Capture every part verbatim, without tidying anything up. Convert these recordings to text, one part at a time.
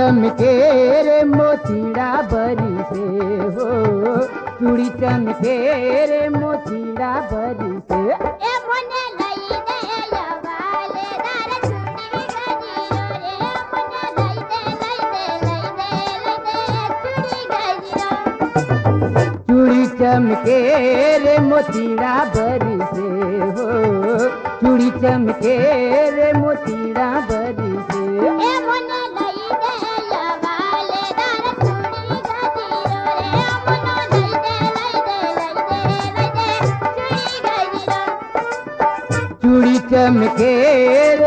चमके रे मोतीड़ा बरी से हो, चूड़ी चमके रे मोतीड़ा बरी से। ए मोने लई दे या वाले दार चूड़ी गजिरो रे, मोने लई दे लई दे लई दे लई दे चूड़ी गजिरो। चूड़ी चमके रे मोतीड़ा बरी से हो, चूड़ी चमके रे मोतीड़ा बरी से। ए मोने लई दे या वाले दार चूड़ी गजिरो रे, मोने लई दे लई दे लई दे लई दे चूड़ी गजिरो। चूड़ी चमके रे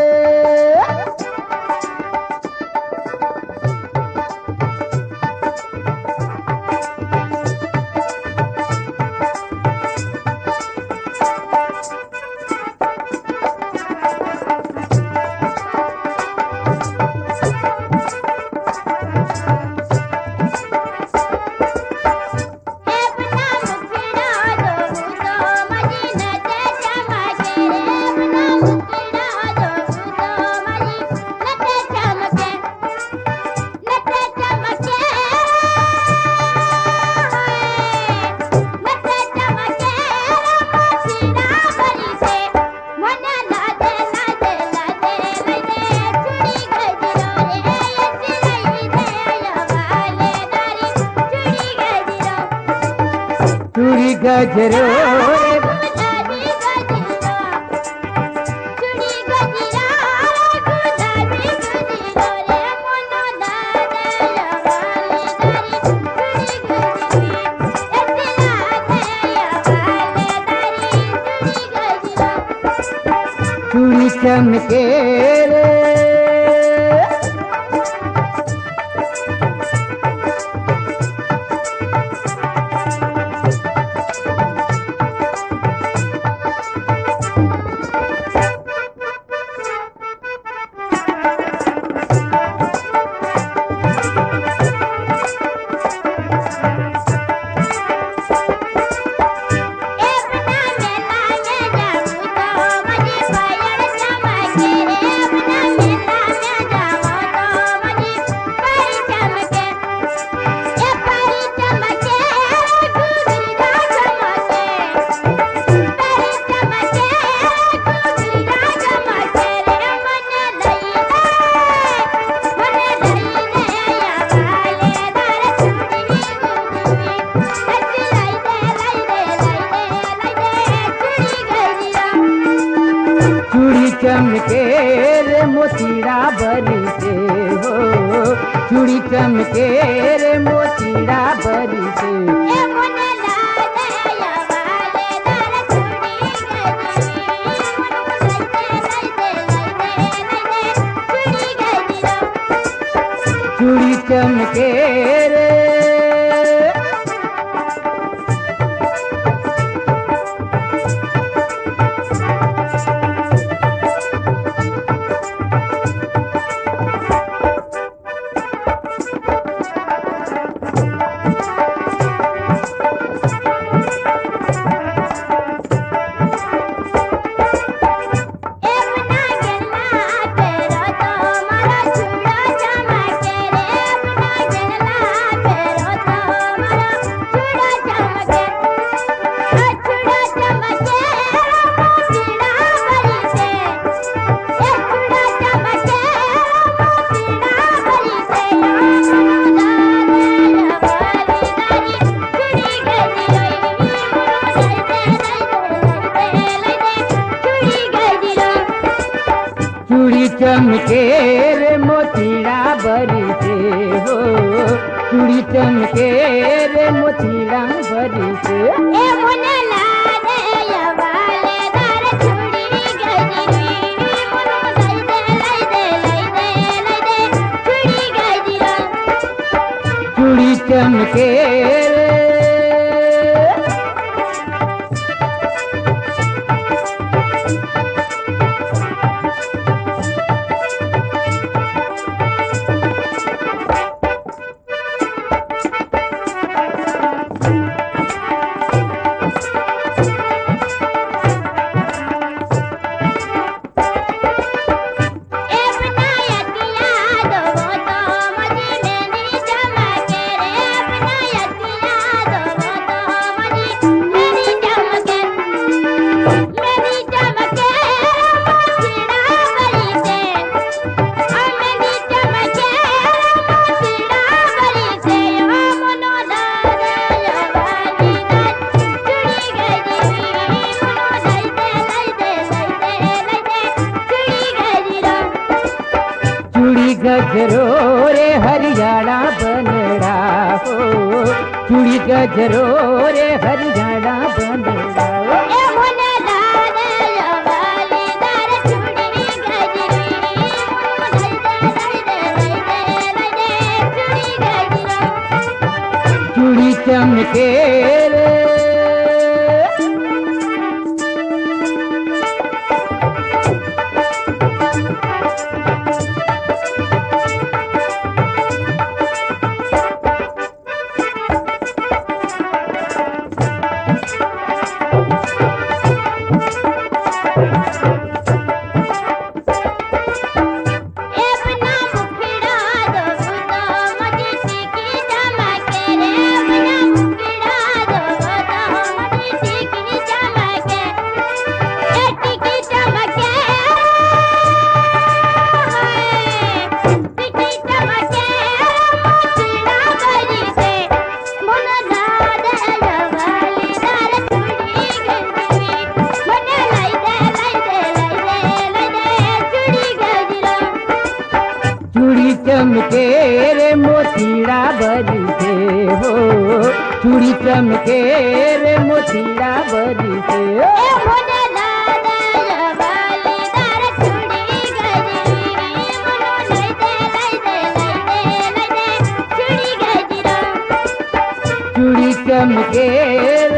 चूड़ी गजरो रे गुलाबी गजिरो, चूड़ी गजिरा गुलाबी गजिरो रे, मोनो दादा या वाले दारी चूड़ी गजिरी, ऐसे लागे या वाले दारी चूड़ी गजिरो। चूड़ी चमके रे चूड़ी चमके रे मोतीड़ा बरी से हो, चूड़ी चमके रे मोतीड़ा बरी से। ए मोने लागे या वाले दार चूड़ी गजिरी, मोनो लई दे लई दे लई दे लई दे चूड़ी गजिरो। चूड़ी चमके रे चूड़ी चमके रे मोतीड़ा बरी से हो, चूड़ी चमके रे मोतीड़ा बरी से। ए मोने लागे या वाले दार चूड़ी गजिरी, मोनो लई दे लई दे लई दे लई दे चूड़ी गजिरो। चूड़ी चमके रे गजरो रे हरियाणा बनड़ा हो, चूड़ी गजरो रे हरियाणा बनड़ा हो। ए मोने लादे वाली दार चूड़ी गजरी मुनु लई दे लई दे लई दे लई दे चूड़ी गजरी चूड़ी चमके रे ए बना मुखड़ा दो तो मजी टिकी चमके रे बना मुखड़ा दो तो मजी टिकी चमके ए टिकी चमके टिकी चमके मुखड़ा बरी से मुन दादे वाली दार चूड़ी गजरी मन लाई दे लाई दे लाई दे लाई दे चूड़ी गजरा चूड़ी चमके रे मोतीड़ा बरी से हो, चूड़ी चमके रे मोतीड़ा बरी से हो। ए मोने लादे वाली दार चूड़ी गजरी मुनु लई दे लई दे लई दे लई दे चूड़ी गजरा चूड़ी चमके रे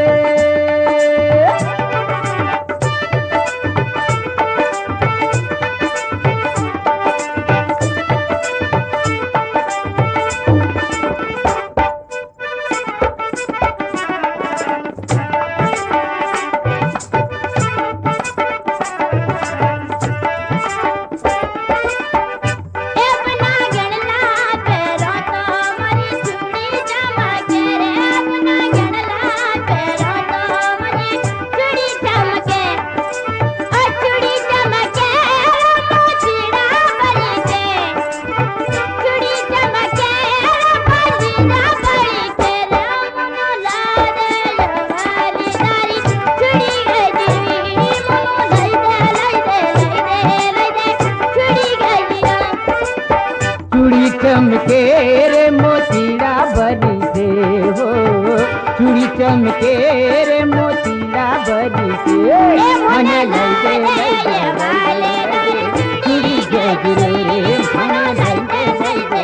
ए अपना गणला पेरो तो मरी चूड़ी चमके रे अपना गणला पेरो तो मरी चूड़ी चमके ओ चूड़ी चमके मुछड़ा बरी से चूड़ी चमके मुछड़ा बरी से रे मुनु लादे वाली दारी चूड़ी गजरी मुनु लई दे लई दे लई दे लई दे चूड़ी गजरा चूड़ी चमके रे मोतीड़ा बरी से हो, चूड़ी चमके रे मोतीड़ा बरी से मन लई दे लई दे लई दे लई दे चूड़ी गजरो रे मन लई दे लई दे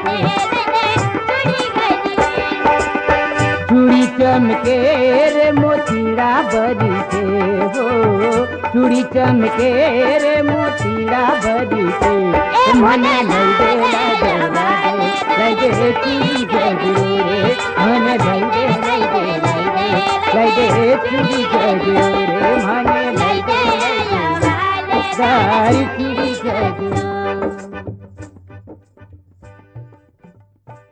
लई दे चूड़ी चमके रे मोतीड़ा बरी से हो, चूड़ी चमके रे मोतीड़ा बरी से मन लई दे लई दे लई दे लई दे चूड़ी गजरो रे मन लई दे लई दे लई दे लई दे चूड़ी गजरो रे मन लई दे लई दे सारी चूड़ी गजरो